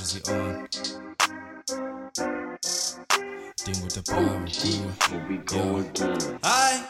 Easy on. Ding with the power. What we going through? Hi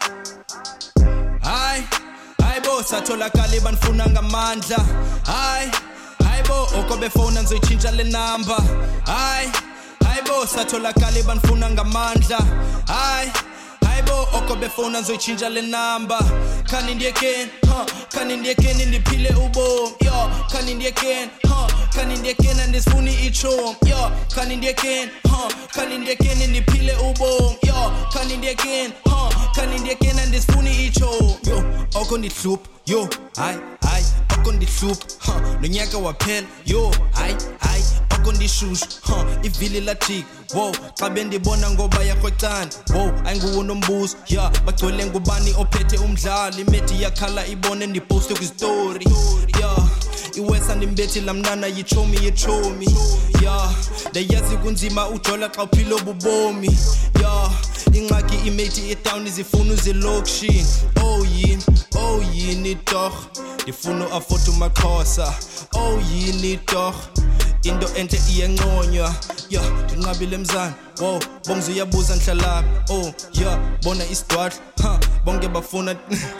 bo satholakala banifuna ngamandla. Hi bo okobe phone ngizoyichinja le number. Hi bo satholakala banifuna ngamandla. Hi bo okobe phone ngizoyichinja le number. Khani ndiyekeni khani ndiyekeni ndiphile ubomi yo khani ndiyekeni khani ndiyekeni andisifuni ichomi yo khani ndiyekeni ndiphile ubomi yo khani ndiyekeni andisifuni ichomi yo oko ndihlupha yo hayi oko ndihlupha nonyaka waphela yo hayi oko ndishushu ivili lathik wow xa bendibona ngoba yakhocana wow ayinguwo nombuzo ya bagcwele ngubani ophethe umdlalo imethi yakhala ibone ndiposte kwistory ya iwesa ndimbethi lamnana yichomi ya ndayazi kunzima ujola xa uphila obubomi ya ingxaki imethi etown izifuna uzilokishini oh yini doch ndifuna uafford umaxhosa oh yini doch into enhle iyenconywa ya ndinqabile mzana wow bongize uyabuza nhlalaphi oh ya bona isidwadla bonke bafuna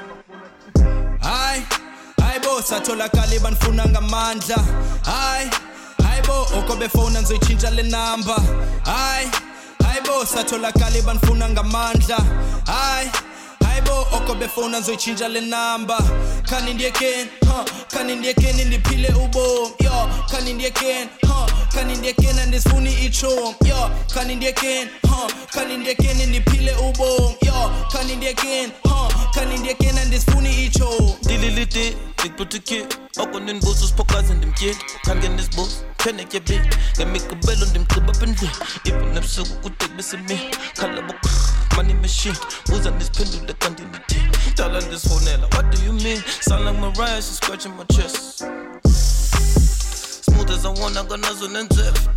hayi bo satholakala banifuna ngamandla hayi bo okobe phone ngizoyichinja le number hayi bo satholakala banifuna ngamandla hayi bo okobe phone ngizoyichinja le number khani ndiyekeni ndiphile ubomi yo khani ndiyekeni andisifuni ichomi yo khani ndiyekeni ndiphile ubomi yo khani ndiyekeni andisifuni ichomi dililite ngikutike okonenbuzo siphokaze ndimtyeni khange nesbuzo Panic your bit, get me a bell on them club up and down. Even if so good take this in me. Caliber money machine. Who's on this pendulum that continuity? Tell on this phone, what do you mean? Sound like Mariah, she's scratching my chest. Smooth as I want, I got nothing and left.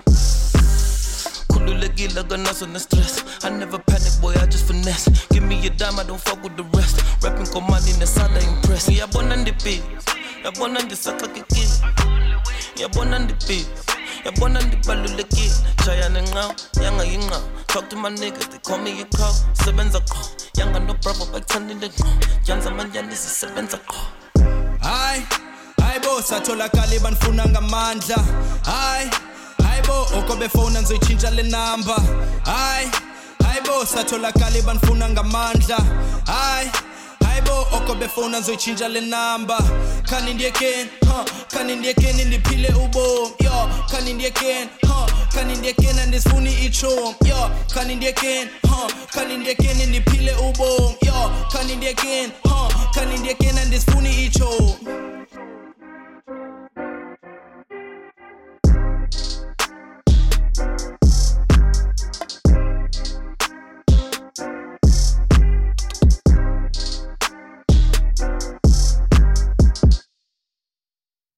Kululagila got nothing and stress. I never panic, boy, I just finesse. Give me a dime, I don't fuck with the rest. Rapping command in the sound, I impress. Yeah, born on the beat. Yeah, born on the suck like a kid. Yabona ndipi, yabona ndibalulekile. Chaya nenqaw, yanga yinqaw. Talk to my niggas, they call me a crow. Sebenza kho, yanga no bravo bakuthandile ngqo. Yanza manjani sisebenza kho. Hayi bo satholakala banifuna ngamandla. Hayi bo okobe phone ngizoyichinja le number. Hayi bo satholakala banifuna ngamandla. Hayi bo okobe phone ngizoyichinja le number. Khani ndiyekeni ndiphile ubomi yo khani ndiyekeni andisifuni ichomi yo khani ndiyekeni ndiphile ubomi yo khani ndiyekeni